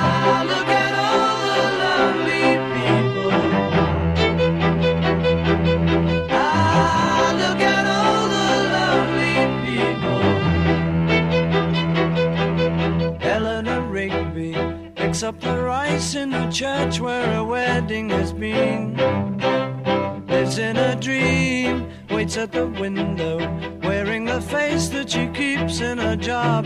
look at all the lovely people. Look at all the lovely people. Eleanor Rigby picks up the rice in a church where a wedding has been. Lives in a dream, waits at the window, wearing the face that she keeps in a jar.